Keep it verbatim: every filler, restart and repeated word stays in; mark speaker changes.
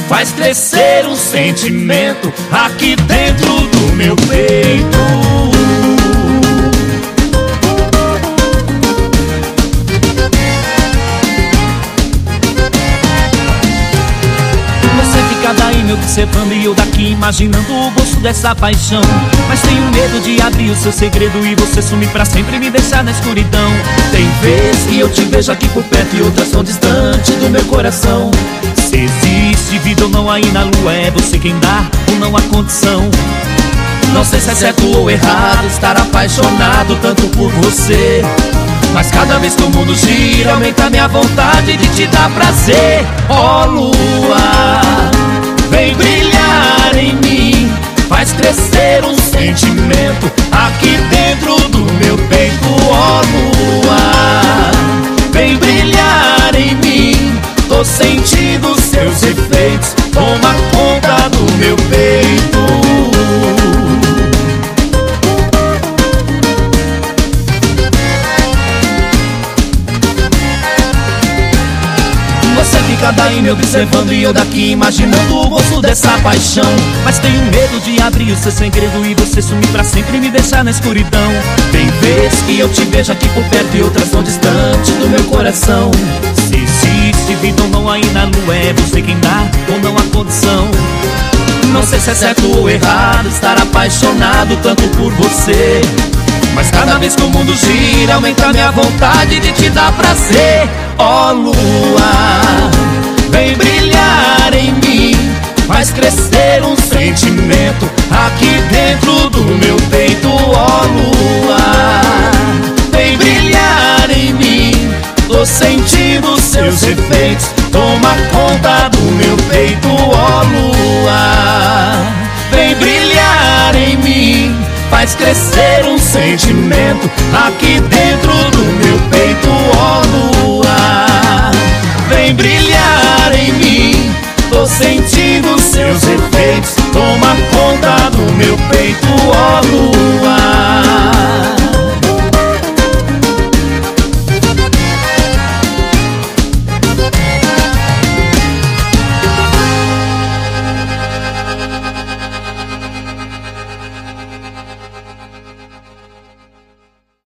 Speaker 1: faz crescer um sentimento aqui dentro do meu peito. Daí me observando e eu daqui imaginando o gosto dessa paixão. Mas tenho medo de abrir o seu segredo e você sumir pra sempre e me deixar na escuridão. Tem vezes que eu te vejo aqui por perto e outras tão distante do meu coração. Se existe vida ou não aí na lua, é você quem dá ou não a condição. Não sei se é certo ou errado estar apaixonado tanto por você, mas cada vez que o mundo gira aumenta minha vontade de te dar prazer. Ó lua, vem brilhar em mim, faz crescer um sentimento aqui dentro do meu peito. Ó lua, vem brilhar em mim, tô sentindo seus efeitos, toma conta do meu peito. Você fica daí me observando e eu daqui imaginando o gosto dessa paixão. Mas tenho medo de abrir o seu segredo e você sumir pra sempre e me deixar na escuridão. Tem vezes que eu te vejo aqui por perto e outras tão distante do meu coração. Se existe vida ou não aí na lua, é você quem dá ou não a condição. Não sei se é certo ou errado estar apaixonado tanto por você, mas cada vez que o mundo gira aumenta minha vontade de te dar prazer. Ó lua, vem brilhar em mim, faz crescer um sentimento aqui dentro do meu peito. Ó lua, vem brilhar em mim, tô sentindo seus efeitos, toma conta do meu peito. Ó lua, vem brilhar em mim, faz crescer um sentimento aqui dentro do meu peito. Ó lua, vem brilhar